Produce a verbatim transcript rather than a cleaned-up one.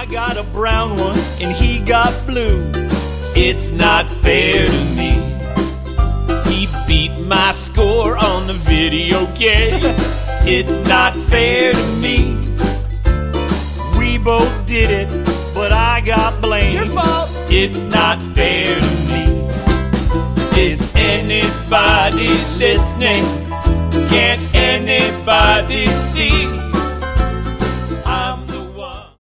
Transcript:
I got a brown one and he got blue. It's not fair to me. He beat my score on the video game. It's not fair to me. We both did it, but I got blamed. Your fault. It's not fair to me. Is anybody listening? Can't anybody see?